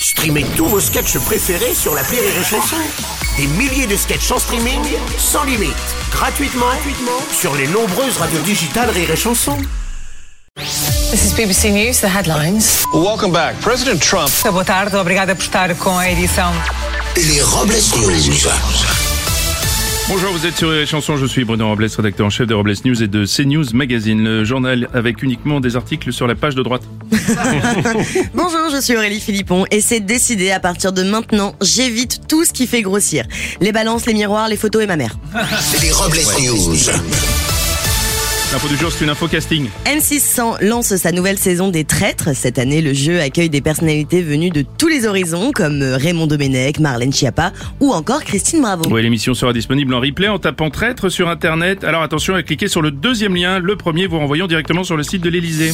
Streamez tous vos sketchs préférés sur l'appli Rire et Chanson. Des milliers de sketchs en streaming, sans limite, gratuitement sur les nombreuses radios digitales Rire et Chanson. This is BBC News, the headlines. Welcome back. President Trump. Boa tarde, obrigada por estar com a edição. Les Robles News. Bonjour, vous êtes sur les chansons, je suis Bruno Robles, rédacteur en chef de Robles News et de CNews Magazine, le journal avec uniquement des articles sur la page de droite. Bonjour, je suis Aurélie Philippon et c'est décidé, à partir de maintenant, j'évite tout ce qui fait grossir. Les balances, les miroirs, les photos et ma mère. Les Robles News. L'info du jour, c'est une info casting. M600 lance sa nouvelle saison des Traîtres. Cette année, le jeu accueille des personnalités venues de tous les horizons, comme Raymond Domenech, Marlène Schiappa ou encore Christine Bravo. Oui, l'émission sera disponible en replay en tapant Traître sur Internet. Alors attention à cliquer sur le deuxième lien, le premier vous renvoyant directement sur le site de l'Elysée.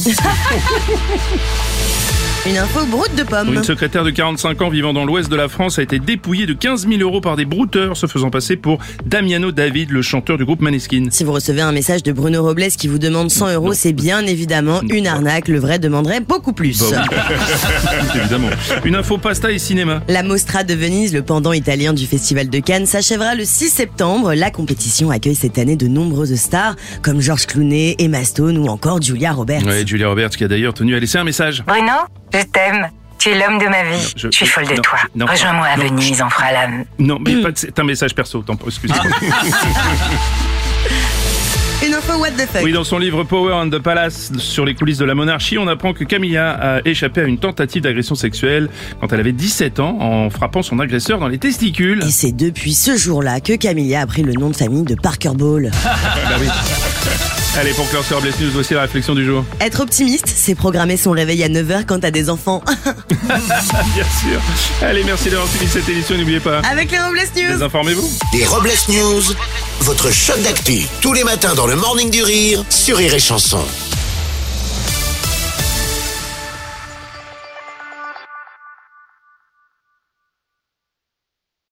Une info broute de pommes. Une secrétaire de 45 ans vivant dans l'ouest de la France a été dépouillée de 15 000 € par des brouteurs se faisant passer pour Damiano David, le chanteur du groupe Maneskin. Si vous recevez un message de Bruno Robles qui vous demande 100 €, c'est bien évidemment une arnaque. Le vrai demanderait beaucoup plus. Bah oui. Évidemment. Une info pasta et cinéma. La Mostra de Venise, le pendant italien du Festival de Cannes, s'achèvera le 6 septembre. La compétition accueille cette année de nombreuses stars comme George Clooney, Emma Stone ou encore Julia Roberts. Ouais, Julia Roberts qui a d'ailleurs tenu à laisser un message. Bruno, je t'aime. Tu es l'homme de ma vie. Je suis folle de toi. Rejoins-moi à Venise, on fera la... Non, mais c'est un message perso, excusez-moi. Une info what the fuck. Oui, dans son livre Power and the Palace sur les coulisses de la monarchie, on apprend que Camilla a échappé à une tentative d'agression sexuelle quand elle avait 17 ans en frappant son agresseur dans les testicules. Et c'est depuis ce jour-là que Camilla a pris le nom de famille de Parker Ball. Bah oui. Allez, pour clore sur Robles News, voici la réflexion du jour. Être optimiste, c'est programmer son réveil à 9h quand t'as des enfants. Bien sûr. Allez, merci d'avoir suivi cette édition, n'oubliez pas. Avec les Robles News. Désinformez-vous. Les Robles News, votre shot d'actu, tous les matins dans le Morning du Rire sur Rire et Chanson.